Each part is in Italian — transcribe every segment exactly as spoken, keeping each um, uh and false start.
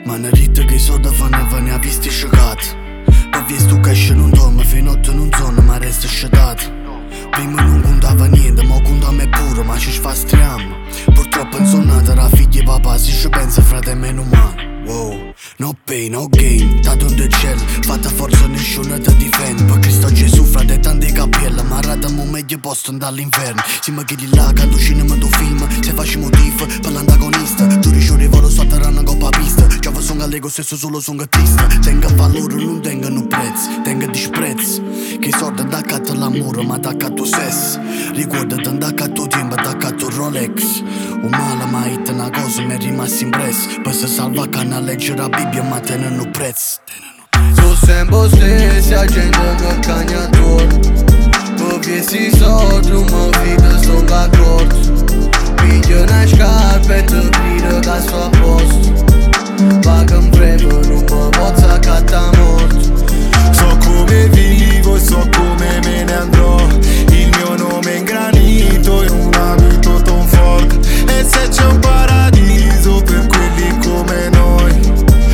Ma ne rite che i soldi fanno venire a visti sciocati. Per visto tu che esce non dorme, fino a notte non sonno, ma resta sciatato. Prima non contava niente, ma conta a me pure, ma ci sfastriamo. Purtroppo in sonata la figlia e papà, si ci pensa fratello meno male. Wow, no pain, no gain, dato in cielo, fatta forza nessuno ti difende. Per Cristo Gesù, frate tanti capelli, ma radiamo meglio posto dall'inferno. Siamo che di là, quando cinema do film, se facciamo tifo per l'antagonista. Tu riuscire volo sotterraneo coppa pista. Giova sono allego, stesso solo sono triste. Tenga valore, non tengano prezzi, tenga disprezzo. Che i soldi attaccato all'amore, ma attaccato sesso. Ricordati attaccato tempo, attaccato Rolex. Un male ma hit una cosa mi è rimasta impressa. Per se salva canna leggere la Bibbia ma tenendo prezzi. Sono sempre stessi gente che cagna attorno. Per viesi soldi ma vita sono d'accordo. Piglio una scarpa e ti grido che sto a posto. Paga un premio non mi posso accattare morto. So come vivo e so come me ne andrò. Il mio nome è in granito in un abito Tom Ford. E se c'è un paradiso per quelli come noi,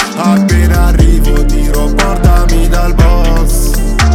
appena arrivo dirò portami dal boss.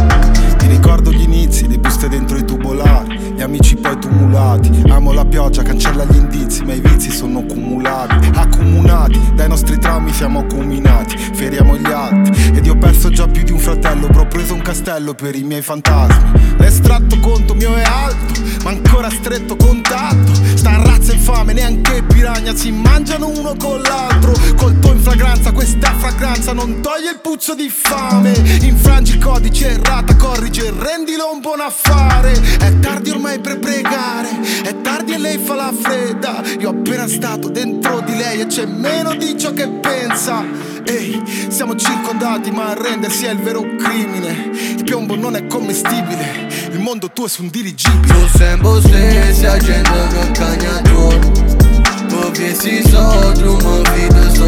Mi ricordo gli inizi, le buste dentro i tubolari, gli amici poi tumulati. Amo la pioggia, cancella gli indizi, ma i vizi sono accumulati. Accomunati, dai nostri traumi siamo accomunati. Feriamo gli altri, ed io ho perso già più di un fratello. Però ho preso un castello per i miei fantasmi. L'estratto conto mio è alto, ma ancora stretto contatto. Sta razza infame, neanche piragna si mangiano uno con l'altro. Colto in flagranza, questa fragranza non toglie il puzzo di fame. Infrangi il codice, errata, corrige, rendilo un buon affare. È tardi ormai per pregare, è tardi e lei fa la fredda. Io ho appena stato dentro di lei e c'è meno di ciò che pensa. Ehi, siamo circondati ma arrendersi è il vero crimine. Il piombo non è commestibile, il mondo tuo è su un dirigibile. Sono sempre stessi gente che cagna attorno. Per viesi soldi ma vita sono